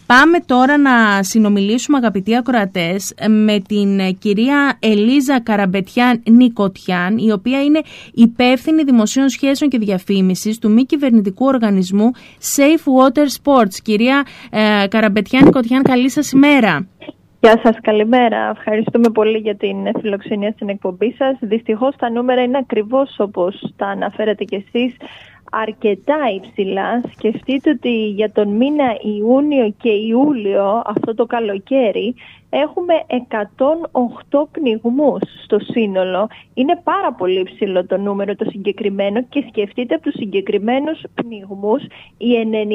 Πάμε τώρα να συνομιλήσουμε, αγαπητοί ακροατές, με την κυρία Ελίζα Καραμπετιάν Νικοτιάν, η οποία είναι υπεύθυνη δημοσίων σχέσεων και διαφήμισης του μη κυβερνητικού οργανισμού Safe Water Sports. Κυρία Καραμπετιάν Νικοτιάν, καλή σας ημέρα. Γεια σας, καλημέρα. Ευχαριστούμε πολύ για την φιλοξενία στην εκπομπή σας. Δυστυχώς τα νούμερα είναι ακριβώς όπως τα αναφέρατε κι εσείς, αρκετά υψηλά. Σκεφτείτε ότι για τον μήνα Ιούνιο και Ιούλιο, αυτό το καλοκαίρι, έχουμε 108 πνιγμούς στο σύνολο. Είναι πάρα πολύ υψηλό το νούμερο το συγκεκριμένο και σκεφτείτε από τους συγκεκριμένους πνιγμούς, οι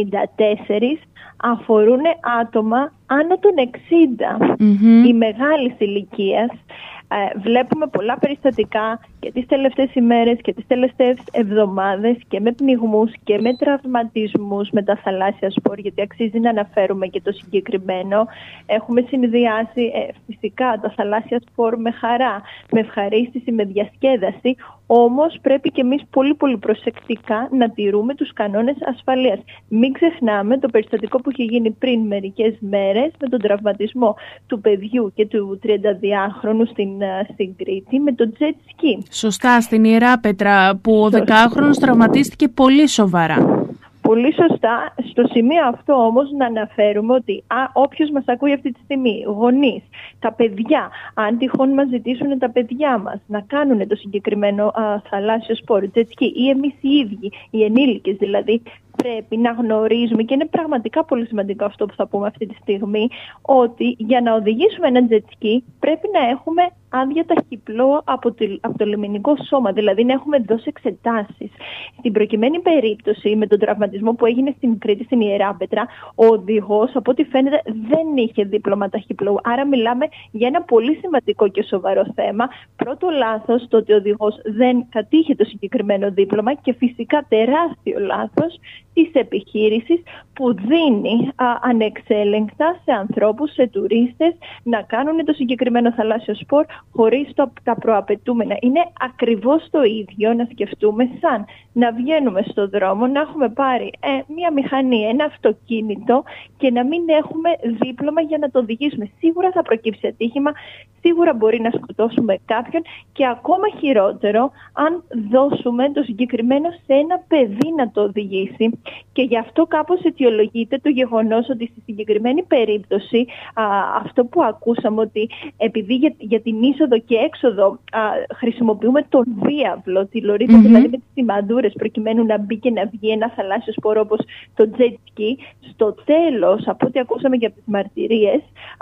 94 αφορούν άτομα άνω των 60, η μεγάλης ηλικίας. Βλέπουμε πολλά περιστατικά και τις τελευταίες ημέρες και τις τελευταίες εβδομάδες και με πνιγμούς και με τραυματισμούς με τα θαλάσσια σπορ, γιατί αξίζει να αναφέρουμε και το συγκεκριμένο. Έχουμε συνδυάσει φυσικά τα θαλάσσια σπορ με χαρά, με ευχαρίστηση, με διασκέδαση, όμως πρέπει και εμείς πολύ προσεκτικά να τηρούμε τους κανόνες ασφαλείας. Μην ξεχνάμε το περιστατικό που είχε γίνει πριν μερικές μέρες με τον τραυματισμό του παιδιού και του 32χρονου στην Κρήτη με το jet ski. Σωστά, στην Ιεράπετρα, που ο 10χρονος τραυματίστηκε πολύ σοβαρά. Πολύ σωστά. Στο σημείο αυτό όμως να αναφέρουμε ότι όποιος μας ακούει αυτή τη στιγμή, γονείς, τα παιδιά, αν τυχόν μας ζητήσουν τα παιδιά μας να κάνουν το συγκεκριμένο θαλάσσιο σπορ, jet ski, ή εμείς οι ίδιοι, οι ενήλικες δηλαδή, πρέπει να γνωρίζουμε, και είναι πραγματικά πολύ σημαντικό αυτό που θα πούμε αυτή τη στιγμή, ότι για να οδηγήσουμε ένα jet ski πρέπει να έχουμε άδεια ταχυπλό από το λιμενικό σώμα, δηλαδή να έχουμε δώσει εξετάσεις. Στην προκειμένη περίπτωση, με τον τραυματισμό που έγινε στην Κρήτη, στην Ιεράπετρα, ο οδηγός, από ό,τι φαίνεται, δεν είχε δίπλωμα ταχυπλού. Άρα μιλάμε για ένα πολύ σημαντικό και σοβαρό θέμα. Πρώτο λάθος, το ότι ο οδηγός δεν κατήχε το συγκεκριμένο δίπλωμα, και φυσικά τεράστιο λάθος της επιχείρησης που δίνει ανεξέλεγκτα σε ανθρώπους, σε τουρίστες, να κάνουν το συγκεκριμένο θαλάσσιο σπορ χωρίς τα προαπαιτούμενα. Είναι ακριβώς το ίδιο να σκεφτούμε σαν να βγαίνουμε στο δρόμο, να έχουμε πάρει μια μηχανή, ένα αυτοκίνητο και να μην έχουμε δίπλωμα για να το οδηγήσουμε. Σίγουρα θα προκύψει ατύχημα, σίγουρα μπορεί να σκοτώσουμε κάποιον, και ακόμα χειρότερο αν δώσουμε το συγκεκριμένο σε ένα παιδί να το οδηγήσει. Και γι' αυτό κάπως αιτιολογείται το γεγονός ότι στη συγκεκριμένη περίπτωση αυτό που ακούσαμε, ότι επειδή για την είσοδο και έξοδο χρησιμοποιούμε τον διάβλο, τη λωρίδα δηλαδή με τις σημαντούρες, προκειμένου να μπει και να βγει ένα θαλάσσιο σπορ όπως το jet ski, στο τέλος, από ό,τι ακούσαμε και από τις μαρτυρίες,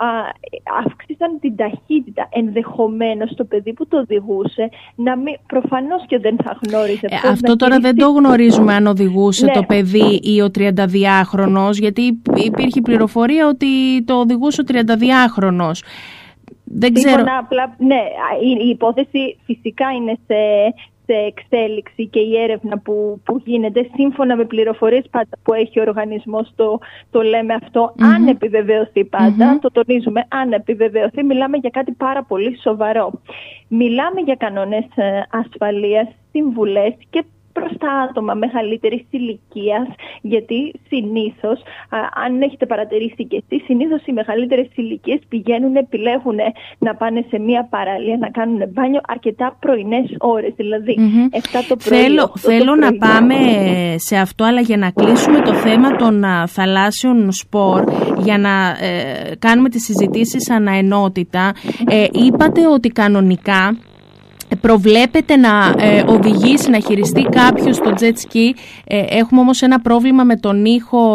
αύξησαν την ταχύτητα. Ενδεχομένως το παιδί που το οδηγούσε προφανώς και δεν θα γνώριζε. Αυτό τώρα δεν το γνωρίζουμε αν οδηγούσε το παιδί ή ο 32χρονος, γιατί υπήρχε πληροφορία ότι το οδηγούσε ο 32χρονος. Δεν ξέρω. Απλά, ναι, η υπόθεση φυσικά είναι σε εξέλιξη, και η έρευνα που γίνεται σύμφωνα με πληροφορίες πάντα που έχει ο οργανισμός, το λέμε αυτό, αν επιβεβαιωθεί πάντα, το τονίζουμε, αν επιβεβαιωθεί, μιλάμε για κάτι πάρα πολύ σοβαρό. Μιλάμε για κανόνες ασφαλείας, συμβουλές και προς τα άτομα μεγαλύτερης ηλικίας, γιατί συνήθως, αν έχετε παρατηρήσει και εσείς, συνήθως οι μεγαλύτερες ηλικίες επιλέγουν να πάνε σε μία παραλία να κάνουν μπάνιο αρκετά πρωινές ώρες, δηλαδή 7 το πρωί. Θέλω να πάμε σε αυτό, αλλά για να κλείσουμε το θέμα των θαλάσσιων σπορ, για να κάνουμε τις συζητήσεις αναενότητα, είπατε ότι κανονικά προβλέπεται να οδηγήσει, να χειριστεί κάποιος το jet ski. Έχουμε όμως ένα πρόβλημα με τον ήχο.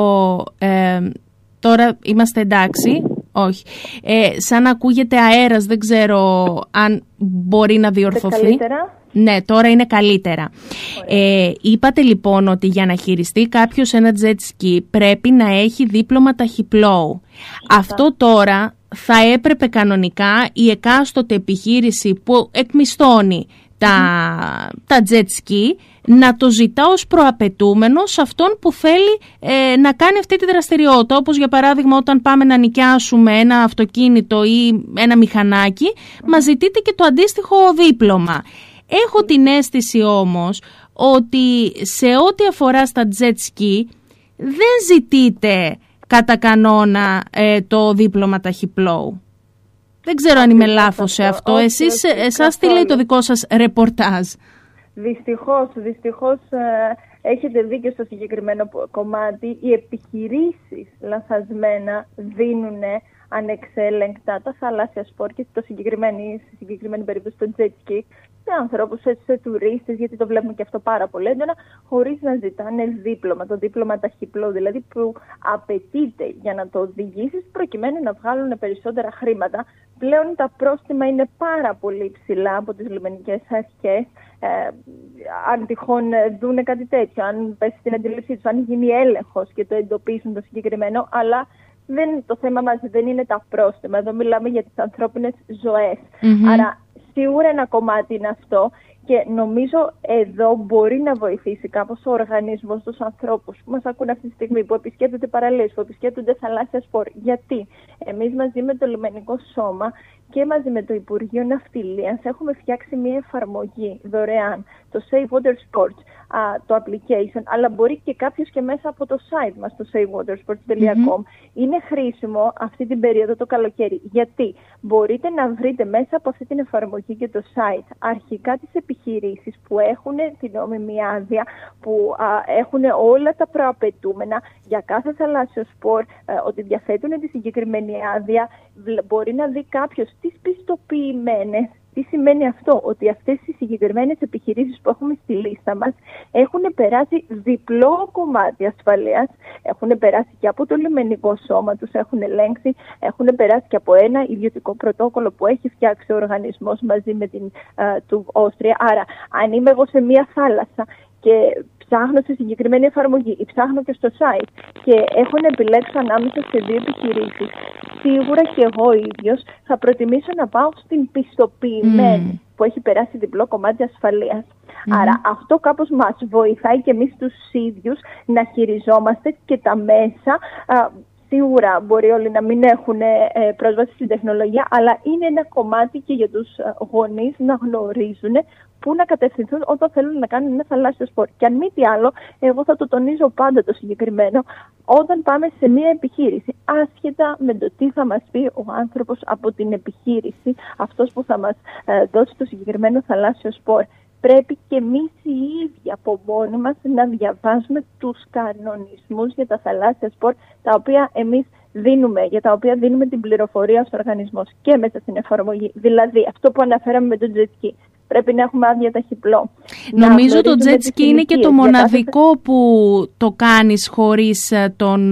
Τώρα είμαστε εντάξει? Όχι. Σαν ακούγεται αέρας, δεν ξέρω αν μπορεί να διορθωθεί. Καλύτερα. Ναι, τώρα είναι καλύτερα. Είπατε λοιπόν ότι για να χειριστεί κάποιος ένα jet ski πρέπει να έχει δίπλωμα ταχυπλόου. Αυτό τώρα θα έπρεπε κανονικά η εκάστοτε επιχείρηση που εκμισθώνει τα jet ski να το ζητά ως προαπαιτούμενο σε αυτόν που θέλει να κάνει αυτή τη δραστηριότητα. Όπως για παράδειγμα όταν πάμε να νοικιάσουμε ένα αυτοκίνητο ή ένα μηχανάκι, μας ζητείτε και το αντίστοιχο δίπλωμα. Έχω την αίσθηση όμως ότι σε ό,τι αφορά στα jet ski δεν ζητείτε κατά κανόνα το δίπλωμα ταχυπλόου. Δεν ξέρω αν είμαι λάθος σε αυτό. Εσάς τι λέει το δικό σας ρεπορτάζ? Δυστυχώς έχετε δίκιο στο συγκεκριμένο κομμάτι. Οι επιχειρήσεις λανθασμένα δίνουν ανεξέλεγκτα τα θαλάσσια σπορ και στη συγκεκριμένη περίπτωση το jet ski σε ανθρώπους, σε τουρίστες, γιατί το βλέπουμε και αυτό πάρα πολύ έντονα, χωρίς να ζητάνε δίπλωμα, το δίπλωμα ταχυπλό, δηλαδή που απαιτείται για να το οδηγήσεις προκειμένου να βγάλουν περισσότερα χρήματα. Πλέον τα πρόστιμα είναι πάρα πολύ ψηλά από τις λιμενικές αρχές. Αν τυχόν δούνε κάτι τέτοιο, αν πέσει στην αντίληψή τους, αν γίνει έλεγχος και το εντοπίσουν το συγκεκριμένο, αλλά το θέμα μας δεν είναι τα πρόστιμα. Εδώ μιλάμε για τις ανθρώπινες ζωές. Άρα σίγουρα ένα κομμάτι είναι αυτό και νομίζω εδώ μπορεί να βοηθήσει κάπως ο οργανισμός τους ανθρώπους που μας ακούν αυτή τη στιγμή, που επισκέπτονται παραλίες, που επισκέπτονται θαλάσσια σπορ. Γιατί εμείς μαζί με το Λιμενικό Σώμα και μαζί με το Υπουργείο Ναυτιλίας έχουμε φτιάξει μια εφαρμογή δωρεάν, το Save Water Sports, το application, αλλά μπορεί και κάποιος και μέσα από το site μας, το savewatersports.com. Είναι χρήσιμο αυτή την περίοδο το καλοκαίρι. Γιατί μπορείτε να βρείτε μέσα από αυτή την εφαρμογή και το site αρχικά τις επιχειρήσεις που έχουν την νόμιμη άδεια, που έχουν όλα τα προαπαιτούμενα για κάθε θαλάσσιο σπορ, ότι διαθέτουν τη συγκεκριμένη άδεια. Μπορεί να δει κάποιος τις πιστοποιημένες. Τι σημαίνει αυτό? Ότι αυτές οι συγκεκριμένες επιχειρήσεις που έχουμε στη λίστα μας έχουν περάσει διπλό κομμάτι ασφαλείας, έχουν περάσει και από το λιμενικό σώμα τους, έχουν ελέγξει, έχουν περάσει και από ένα ιδιωτικό πρωτόκολλο που έχει φτιάξει ο οργανισμός μαζί με την του Όστρια. Άρα, αν είμαι εγώ σε μία θάλασσα και ψάχνω στη συγκεκριμένη εφαρμογή ή ψάχνω και στο site και έχω να επιλέξω ανάμεσα σε δύο επιχειρήσεις, σίγουρα και εγώ ίδιος θα προτιμήσω να πάω στην πιστοποιημένη που έχει περάσει διπλό κομμάτι ασφαλείας. Άρα αυτό κάπως μας βοηθάει και εμείς τους ίδιους να χειριζόμαστε και τα μέσα. Σίγουρα μπορεί όλοι να μην έχουν πρόσβαση στην τεχνολογία, αλλά είναι ένα κομμάτι και για τους γονείς να γνωρίζουν πού να κατευθυνθούν όταν θέλουν να κάνουν ένα θαλάσσιο σπορ. Και αν μη τι άλλο, εγώ θα το τονίζω πάντα το συγκεκριμένο, όταν πάμε σε μια επιχείρηση, άσχετα με το τι θα μας πει ο άνθρωπος από την επιχείρηση, αυτός που θα μας δώσει το συγκεκριμένο θαλάσσιο σπορ, πρέπει και εμείς οι ίδιοι από μόνοι μας να διαβάζουμε τους κανονισμούς για τα θαλάσσια σπορ, τα οποία εμείς για τα οποία δίνουμε την πληροφορία στον οργανισμό και μέσα στην εφαρμογή. Δηλαδή, αυτό που αναφέραμε με το jet ski. Πρέπει να έχουμε άδεια ταχυπλό. Νομίζω το jet ski είναι και το μοναδικό που το κάνεις χωρίς τον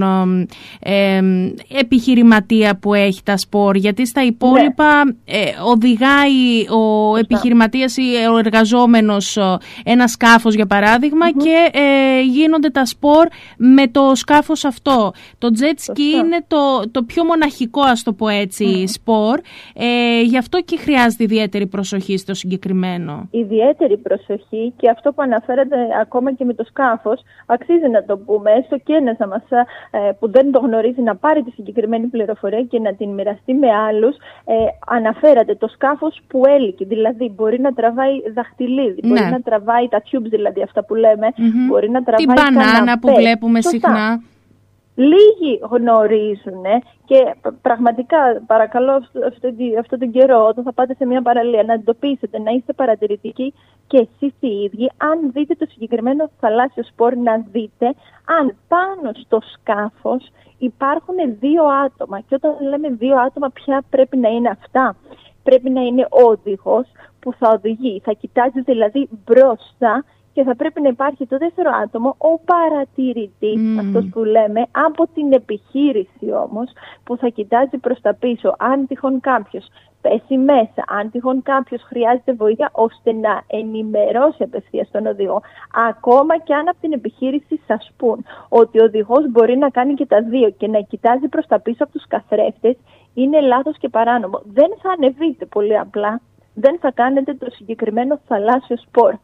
επιχειρηματία που έχει τα σπορ. Γιατί στα υπόλοιπα οδηγάει ο επιχειρηματίας ή ο εργαζόμενος ένα σκάφος για παράδειγμα και γίνονται τα σπορ με το σκάφος αυτό. Το jet ski είναι το πιο μοναχικό, ας το πω έτσι, σπορ. Γι' αυτό και χρειάζεται ιδιαίτερη προσοχή στο συγκεκριμένο. Ιδιαίτερη προσοχή και αυτό που αναφέρατε ακόμα και με το σκάφος, αξίζει να το πούμε, έστω και ένας που δεν το γνωρίζει να πάρει τη συγκεκριμένη πληροφορία και να την μοιραστεί με άλλους. Αναφέρατε το σκάφος που έλικε, δηλαδή μπορεί να τραβάει δαχτυλίδι, μπορεί να τραβάει τα tubes, δηλαδή αυτά που λέμε, μπορεί να τραβάει την μπανάνα που βλέπουμε συχνά. Λίγοι γνωρίζουν και πραγματικά παρακαλώ αυτόν τον καιρό όταν θα πάτε σε μια παραλία να εντοπίσετε, να είστε παρατηρητικοί και εσείς οι ίδιοι. Αν δείτε το συγκεκριμένο θαλάσσιο σπορ, να δείτε αν πάνω στο σκάφος υπάρχουν δύο άτομα. Και όταν λέμε δύο άτομα, ποια πρέπει να είναι αυτά? Πρέπει να είναι ο οδηγός που θα οδηγεί, θα κοιτάζει δηλαδή μπροστά, και θα πρέπει να υπάρχει το δεύτερο άτομο, ο παρατηρητής, αυτός που λέμε, από την επιχείρηση όμως, που θα κοιτάζει προς τα πίσω, αν τυχόν κάποιος πέσει μέσα, αν τυχόν κάποιος χρειάζεται βοήθεια, ώστε να ενημερώσει απευθείας τον οδηγό. Ακόμα και αν από την επιχείρηση σας πούν ότι ο οδηγός μπορεί να κάνει και τα δύο και να κοιτάζει προς τα πίσω από τους καθρέφτες, είναι λάθος και παράνομο. Δεν θα ανεβείτε πολύ απλά, δεν θα κάνετε το συγκεκριμένο θαλάσσιο σπορ.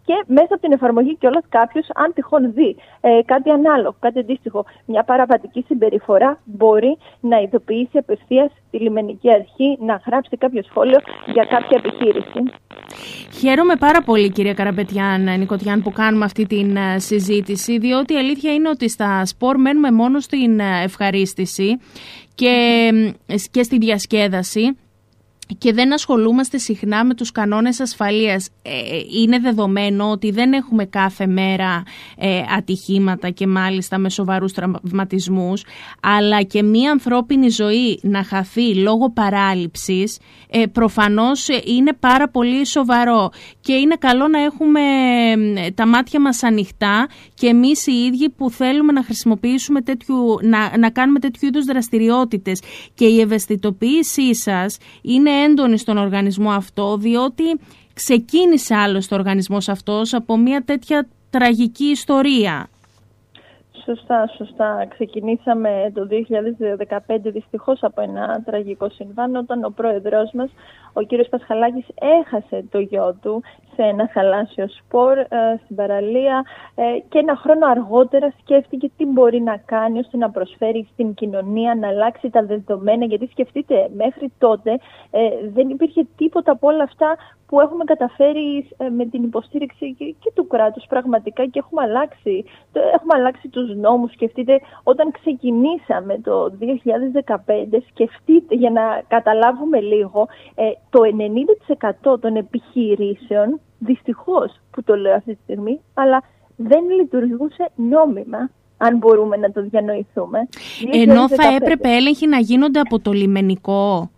και μέσα από την εφαρμογή κιόλας κάποιος, αν τυχόν δει κάτι ανάλογο, κάτι αντίστοιχο, μια παραβατική συμπεριφορά, μπορεί να ειδοποιήσει απευθείας τη λιμενική αρχή, να γράψει κάποιο σχόλιο για κάποια επιχείρηση. Χαίρομαι πάρα πολύ, κυρία Καραπετιάν Νικοτιάν, που κάνουμε αυτή την συζήτηση, διότι η αλήθεια είναι ότι στα σπορ μένουμε μόνο στην ευχαρίστηση και στη διασκέδαση και δεν ασχολούμαστε συχνά με τους κανόνες ασφαλείας. Είναι δεδομένο ότι δεν έχουμε κάθε μέρα ατυχήματα και μάλιστα με σοβαρούς τραυματισμούς, αλλά και μία ανθρώπινη ζωή να χαθεί λόγω παράληψης προφανώς είναι πάρα πολύ σοβαρό και είναι καλό να έχουμε τα μάτια μας ανοιχτά και εμείς οι ίδιοι που θέλουμε να χρησιμοποιήσουμε να κάνουμε τέτοιου είδους δραστηριότητες, και η ευαισθητοποίησή σας είναι έντονη στον οργανισμό αυτό, διότι ξεκίνησε άλλωστε ο οργανισμός αυτός από μια τέτοια τραγική ιστορία. Σωστά. Ξεκινήσαμε το 2015 δυστυχώς από ένα τραγικό συμβάν, όταν ο πρόεδρός μας, ο κύριος Πασχαλάκης, έχασε το γιο του σε ένα θαλάσσιο σπορ στην παραλία και ένα χρόνο αργότερα σκέφτηκε τι μπορεί να κάνει ώστε να προσφέρει στην κοινωνία, να αλλάξει τα δεδομένα, γιατί σκεφτείτε, μέχρι τότε δεν υπήρχε τίποτα από όλα αυτά που έχουμε καταφέρει με την υποστήριξη και του κράτους πραγματικά, και έχουμε αλλάξει τους νόμους. Σκεφτείτε, όταν ξεκινήσαμε το 2015, σκεφτείτε, για να καταλάβουμε λίγο, το 90% των επιχειρήσεων, δυστυχώς που το λέω αυτή τη στιγμή, αλλά δεν λειτουργούσε νόμιμα, αν μπορούμε να το διανοηθούμε. Ενώ θα έπρεπε έλεγχοι να γίνονται από το λιμενικό.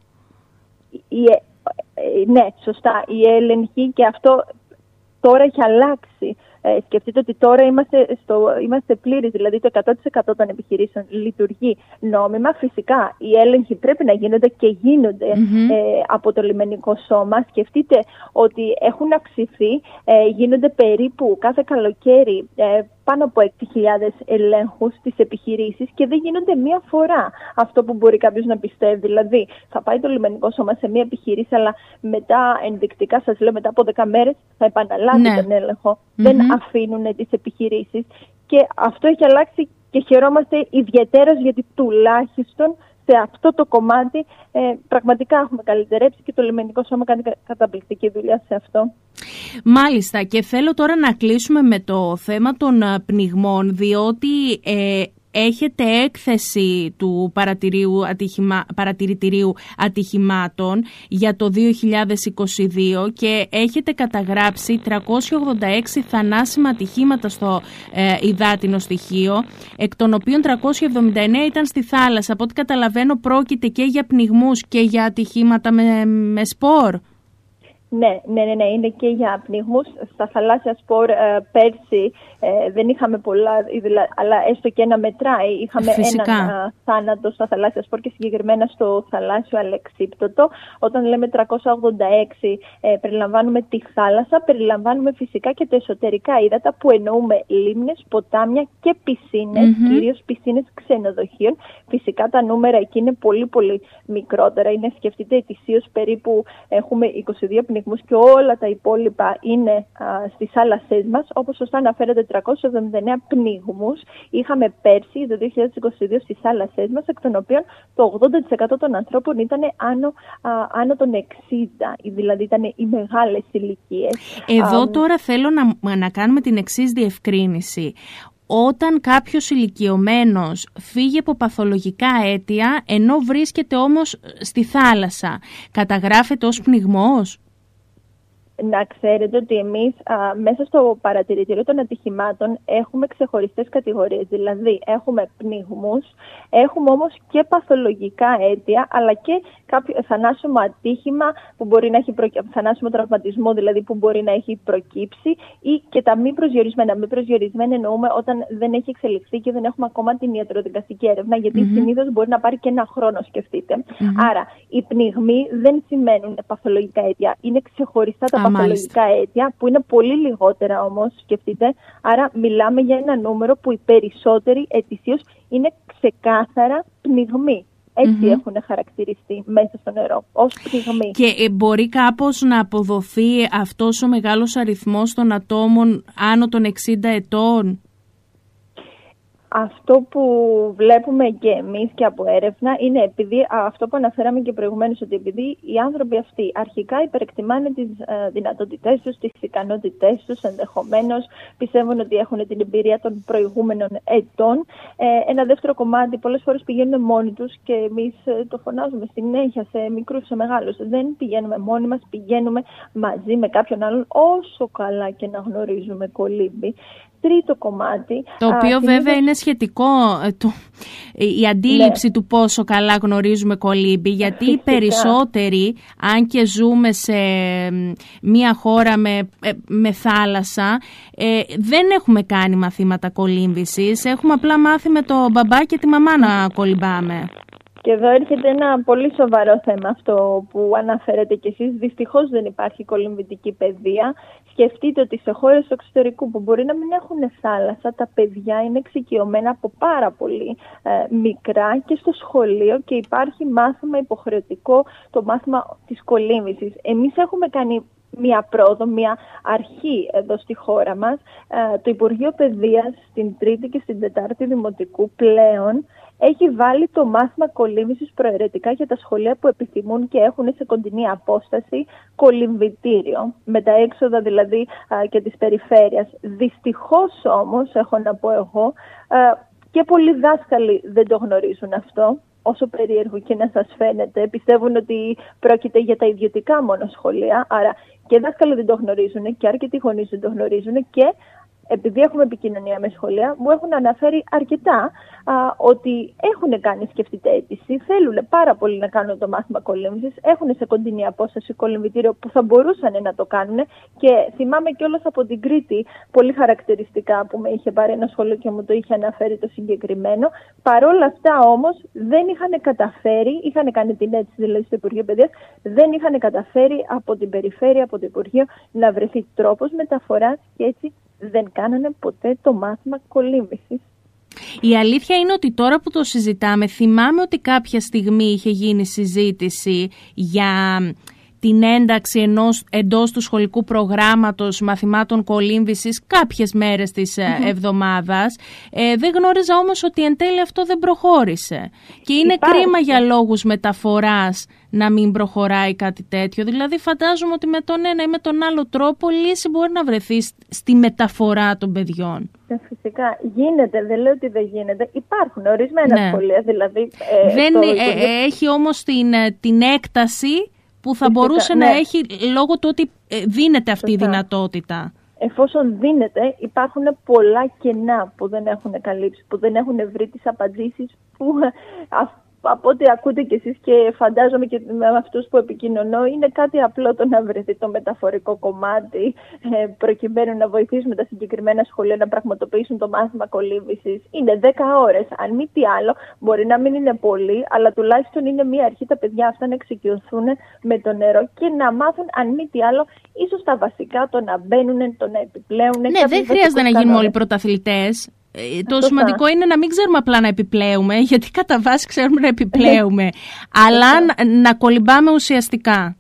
Ναι, σωστά. Η έλεγχη, και αυτό τώρα έχει αλλάξει. Σκεφτείτε ότι τώρα είμαστε πλήρεις, δηλαδή το 100% των επιχειρήσεων λειτουργεί νόμιμα. Φυσικά οι έλεγχοι πρέπει να γίνονται και γίνονται από το λιμενικό σώμα. Σκεφτείτε ότι έχουν αυξηθεί, γίνονται περίπου κάθε καλοκαίρι πάνω από 6.000 ελέγχους στις επιχειρήσεις και δεν γίνονται μία φορά. Αυτό που μπορεί κάποιος να πιστεύει. Δηλαδή, θα πάει το λιμενικό σώμα σε μία επιχείρηση, αλλά μετά, ενδεικτικά σας λέω, μετά από 10 μέρες θα επαναλάβει τον έλεγχο. Δεν αφήνουν τις επιχειρήσεις. Και αυτό έχει αλλάξει και χαιρόμαστε ιδιαιτέρως, γιατί τουλάχιστον σε αυτό το κομμάτι πραγματικά έχουμε καλυτερέψει και το λιμενικό σώμα κάνει καταπληκτική δουλειά σε αυτό. Μάλιστα, και θέλω τώρα να κλείσουμε με το θέμα των πνιγμών, διότι έχετε έκθεση του παρατηρητηρίου ατυχημάτων για το 2022 και έχετε καταγράψει 386 θανάσιμα ατυχήματα στο υδάτινο στοιχείο, εκ των οποίων 379 ήταν στη θάλασσα. Από ό,τι καταλαβαίνω πρόκειται και για πνιγμούς και για ατυχήματα με σπορ. Ναι, είναι και για πνιγμούς. Στα θαλάσσια σπορ πέρσι δεν είχαμε πολλά, αλλά έστω και ένα μετράει. Είχαμε έναν θάνατο στα θαλάσσια σπορ και συγκεκριμένα στο θαλάσσιο Αλεξίπτωτο. Όταν λέμε 386 περιλαμβάνουμε τη θάλασσα, περιλαμβάνουμε φυσικά και τα εσωτερικά ύδατα, που εννοούμε λίμνες, ποτάμια και πισίνες, κυρίως πισίνες ξενοδοχείων. Φυσικά τα νούμερα εκεί είναι πολύ πολύ μικρότερα. Σκεφτείτε, ετησίως περίπου έχουμε 22 πνιγμούς και όλα τα υπόλοιπα είναι στις θάλασσές μας. Όπως σωστά αναφέρατε, 379 πνιγμούς είχαμε πέρσι το 2022 στις θάλασσές μας, εκ των οποίων το 80% των ανθρώπων ήταν άνω των 60, δηλαδή ήταν οι μεγάλες ηλικίες. Εδώ τώρα θέλω να κάνουμε την εξής διευκρίνηση. Όταν κάποιος ηλικιωμένος φύγει από παθολογικά αίτια, ενώ βρίσκεται όμως στη θάλασσα, καταγράφεται ως πνιγμός? Να ξέρετε ότι εμείς μέσα στο παρατηρητήριο των ατυχημάτων έχουμε ξεχωριστές κατηγορίες. Δηλαδή έχουμε πνιγμούς, έχουμε όμως και παθολογικά αίτια, αλλά και κάποιο θανάσιμο ατύχημα που μπορεί να έχει θανάσιμο τραυματισμό, δηλαδή που μπορεί να έχει προκύψει, ή και τα μη προσδιορισμένα. Μη προσδιορισμένα εννοούμε όταν δεν έχει εξελιχθεί και δεν έχουμε ακόμα την ιατροδικαστική έρευνα, γιατί συνήθως μπορεί να πάρει και ένα χρόνο, σκεφτείτε. Άρα οι πνιγμοί δεν σημαίνουν παθολογικά αίτια, είναι ξεχωριστά τα παθολογικά αίτια, που είναι πολύ λιγότερα όμως, σκεφτείτε. Άρα μιλάμε για ένα νούμερο που οι περισσότεροι ετησίως είναι ξεκάθαρα πνιγμοί. Έτσι έχουν χαρακτηριστεί μέσα στο νερό, ως πυγμή. Και μπορεί κάπως να αποδοθεί αυτός ο μεγάλος αριθμός των ατόμων άνω των 60 ετών? Αυτό που βλέπουμε και εμείς και από έρευνα είναι επειδή αυτό που αναφέραμε και προηγουμένως, ότι επειδή οι άνθρωποι αυτοί αρχικά υπερεκτιμάνε τις δυνατότητές τους, τις ικανότητές τους, ενδεχομένως πιστεύουν ότι έχουν την εμπειρία των προηγούμενων ετών. Ένα δεύτερο κομμάτι, πολλές φορές πηγαίνουν μόνοι τους και εμείς το φωνάζουμε συνέχεια σε μικρούς, σε μεγάλους. Δεν πηγαίνουμε μόνοι μας, πηγαίνουμε μαζί με κάποιον άλλον, όσο καλά και να γνωρίζουμε κολύμπη. Τρίτο κομμάτι. Το οποίο βέβαια είναι σχετικό η αντίληψη του πόσο καλά γνωρίζουμε κολύμπη, γιατί οι περισσότεροι, αν και ζούμε σε μια χώρα με θάλασσα, δεν έχουμε κάνει μαθήματα κολύμβησης, έχουμε απλά μάθει με το μπαμπά και τη μαμά να κολυμπάμε. Και εδώ έρχεται ένα πολύ σοβαρό θέμα αυτό που αναφέρετε κι εσείς. Δυστυχώς δεν υπάρχει κολυμβητική παιδεία. Σκεφτείτε ότι σε χώρες του εξωτερικού που μπορεί να μην έχουν θάλασσα, τα παιδιά είναι εξοικειωμένα από πάρα πολύ μικρά και στο σχολείο και υπάρχει μάθημα υποχρεωτικό, το μάθημα της κολύμβησης. Εμείς έχουμε κάνει μια πρόοδο, μια αρχή εδώ στη χώρα μας. Το Υπουργείο Παιδείας στην 3η και στην 4η Δημοτικού πλέον έχει βάλει το μάθημα κολύμβησης προαιρετικά για τα σχολεία που επιθυμούν και έχουν σε κοντινή απόσταση κολυμβητήριο, με τα έξοδα δηλαδή και της περιφέρειας. Δυστυχώς όμως, έχω να πω εγώ, και πολλοί δάσκαλοι δεν το γνωρίζουν αυτό. Όσο περίεργο και να σας φαίνεται, πιστεύουν ότι πρόκειται για τα ιδιωτικά μόνο σχολεία, άρα και δάσκαλοι δεν το γνωρίζουν και αρκετοί γονείς δεν το γνωρίζουν και επειδή έχουμε επικοινωνία με σχολεία, μου έχουν αναφέρει αρκετά ότι έχουν κάνει σκεφτείτε αίτηση, θέλουν πάρα πολύ να κάνουν το μάθημα κολύμβησης, έχουν σε κοντινή απόσταση κολυμβητήριο που θα μπορούσαν να το κάνουν και θυμάμαι κιόλας από την Κρήτη πολύ χαρακτηριστικά που με είχε πάρει ένα σχολείο και μου το είχε αναφέρει το συγκεκριμένο. Παρόλα αυτά όμως δεν είχαν καταφέρει, είχαν κάνει την αίτηση δηλαδή στο Υπουργείο Παιδείας, δεν είχαν καταφέρει από την περιφέρεια, από το Υπουργείο να βρεθεί τρόπος μεταφοράς και έτσι δεν κάνανε ποτέ το μάθημα κολύμβησης. Η αλήθεια είναι ότι τώρα που το συζητάμε, θυμάμαι ότι κάποια στιγμή είχε γίνει συζήτηση για την ένταξη εντός του σχολικού προγράμματος μαθημάτων κολύμβησης κάποιες μέρες της εβδομάδας. Δεν γνώριζα όμως ότι εν τέλει αυτό δεν προχώρησε. Και είναι κρίμα για λόγους μεταφοράς να μην προχωράει κάτι τέτοιο. Δηλαδή φαντάζομαι ότι με τον ένα ή με τον άλλο τρόπο λύση μπορεί να βρεθεί στη μεταφορά των παιδιών. Φυσικά γίνεται, δεν λέω ότι δεν γίνεται. Υπάρχουν ορισμένα σχολεία δηλαδή. Έχει όμως την έκταση που θα μπορούσε να έχει λόγω του ότι δίνεται αυτή η δυνατότητα. Εφόσον δίνεται, υπάρχουν πολλά κενά που δεν έχουν καλύψει, που δεν έχουν βρει τις απαντήσεις που από ό,τι ακούτε κι εσείς και φαντάζομαι και με αυτούς που επικοινωνώ, είναι κάτι απλό το να βρεθεί το μεταφορικό κομμάτι προκειμένου να βοηθήσουμε τα συγκεκριμένα σχολεία να πραγματοποιήσουν το μάθημα κολύμβησης. Είναι 10 ώρες. Αν μη τι άλλο, μπορεί να μην είναι πολύ, αλλά τουλάχιστον είναι μια αρχή τα παιδιά αυτά να εξοικειωθούν με το νερό και να μάθουν, αν μη τι άλλο, ίσως τα βασικά, το να μπαίνουν, το να επιπλέουν. Ναι, δεν χρειάζεται να γίνουμε όλοι πρωταθλητές. Το σημαντικό είναι να μην ξέρουμε απλά να επιπλέουμε, γιατί κατά βάση ξέρουμε να επιπλέουμε, αλλά να κολυμπάμε ουσιαστικά.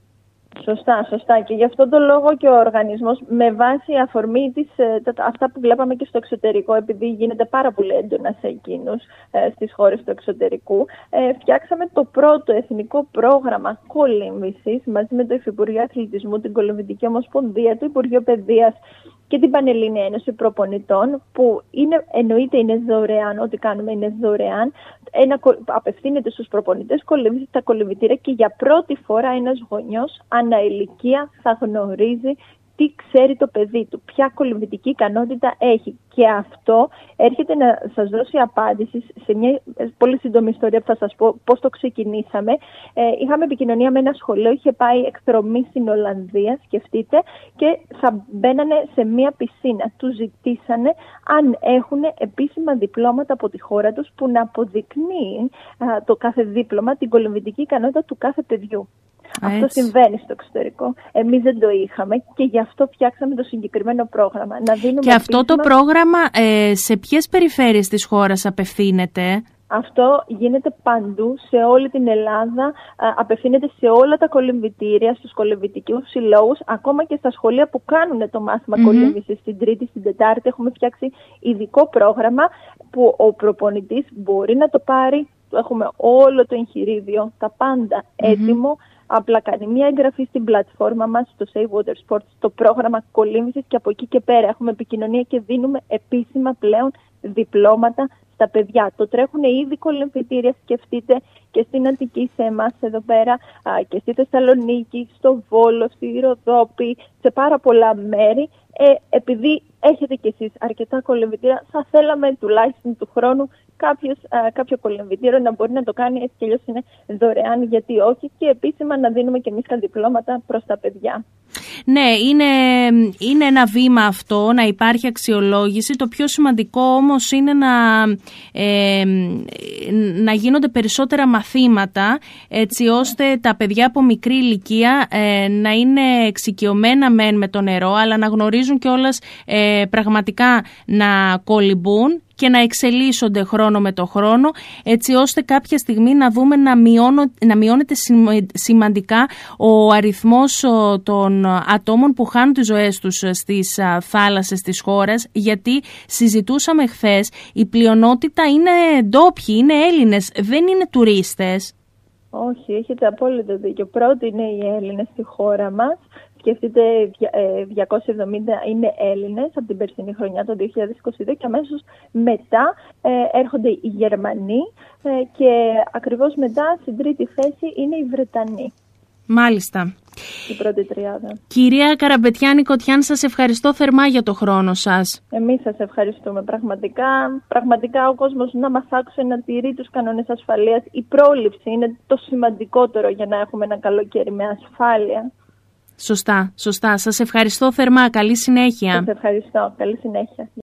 Σωστά. Και γι' αυτόν τον λόγο και ο οργανισμός, με βάση αφορμή αυτά που βλέπαμε και στο εξωτερικό, επειδή γίνεται πάρα πολύ έντονα σε εκείνους στις χώρες του εξωτερικού, φτιάξαμε το πρώτο εθνικό πρόγραμμα κολύμβησης μαζί με το Υφυπουργείο Αθλητισμού, την Κολυμβητική Ομοσπονδία, το Υπουργείο Παιδείας και την Πανελλήνια Ένωση Προπονητών, που εννοείται είναι δωρεάν, ό,τι κάνουμε είναι δωρεάν. Απευθύνεται στους προπονητές κολύμβησης στα κολυμβητήρια και για πρώτη φορά ένας γονιός ανά ηλικία θα γνωρίζει τι ξέρει το παιδί του, ποια κολυμβητική ικανότητα έχει. Και αυτό έρχεται να σας δώσει απάντηση σε μια πολύ σύντομη ιστορία που θα σας πω πώς το ξεκινήσαμε. Είχαμε επικοινωνία με ένα σχολείο, είχε πάει εκδρομή στην Ολλανδία, σκεφτείτε, και θα μπαίνανε σε μια πισίνα. Τους ζητήσανε αν έχουν επίσημα διπλώματα από τη χώρα τους που να αποδεικνύει το κάθε δίπλωμα την κολυμβητική ικανότητα του κάθε παιδιού. Αυτό συμβαίνει στο εξωτερικό. Εμείς δεν το είχαμε και γι' αυτό φτιάξαμε το συγκεκριμένο πρόγραμμα. Και αυτό το πρόγραμμα σε ποιες περιφέρειες της χώρας απευθύνεται? Αυτό γίνεται παντού, σε όλη την Ελλάδα, απευθύνεται σε όλα τα κολυμβητήρια, στους κολυμβητικούς συλλόγους, ακόμα και στα σχολεία που κάνουν το μάθημα κολύμβησης στην Τρίτη, στην Τετάρτη. Έχουμε φτιάξει ειδικό πρόγραμμα που ο προπονητής μπορεί να το πάρει. Έχουμε όλο το εγχειρίδιο, τα πάντα έτοιμο. Απλά κάνει μια εγγραφή στην πλατφόρμα μας, στο Save Water Sports, στο πρόγραμμα κολύμβησης, και από εκεί και πέρα έχουμε επικοινωνία και δίνουμε επίσημα πλέον διπλώματα στα παιδιά. Το τρέχουν ήδη κολυμβητήρια, σκεφτείτε, και στην Αττική, σε εμάς εδώ πέρα, και στη Θεσσαλονίκη, στο Βόλο, στη Ροδόπη, σε πάρα πολλά μέρη. Επειδή έχετε κι εσείς αρκετά κολυμβητήρια, θα θέλαμε τουλάχιστον του χρόνου κάποιο κολυμβητήριο να μπορεί να το κάνει, έτσι κι αλλιώς είναι δωρεάν, γιατί όχι, και επίσημα να δίνουμε κι εμείς τα διπλώματα προς τα παιδιά. Ναι, είναι ένα βήμα αυτό, να υπάρχει αξιολόγηση. Το πιο σημαντικό όμως είναι να γίνονται περισσότερα μαθήματα, έτσι ώστε τα παιδιά από μικρή ηλικία να είναι εξοικειωμένα με το νερό, αλλά να γνωρίζουν κιόλας πραγματικά να κολυμπούν και να εξελίσσονται χρόνο με το χρόνο, έτσι ώστε κάποια στιγμή να δούμε να μειώνεται σημαντικά ο αριθμός των ατόμων που χάνουν τις ζωές τους στις θάλασσες της χώρας, γιατί συζητούσαμε χθες, η πλειονότητα είναι ντόπιοι, είναι Έλληνες, δεν είναι τουρίστες. Όχι, έχετε απόλυτο δίκιο. Πρώτοι είναι οι Έλληνες στη χώρα μας. Σκεφτείτε, 270 είναι Έλληνες από την περσινή χρονιά, το 2022, και αμέσως μετά έρχονται οι Γερμανοί και ακριβώς μετά στην τρίτη θέση είναι οι Βρετανοί. Μάλιστα. Η πρώτη τριάδα. Κυρία Καραπετιάνη Κωτιάν, σας ευχαριστώ θερμά για το χρόνο σας. Εμείς σας ευχαριστούμε πραγματικά. Ο κόσμος να μας άκουσε, να τηρεί τους κανόνες ασφαλείας. Η πρόληψη είναι το σημαντικότερο για να έχουμε ένα καλοκαίρι με ασφάλεια. Σωστά. Σας ευχαριστώ θερμά. Καλή συνέχεια. Σας ευχαριστώ. Καλή συνέχεια.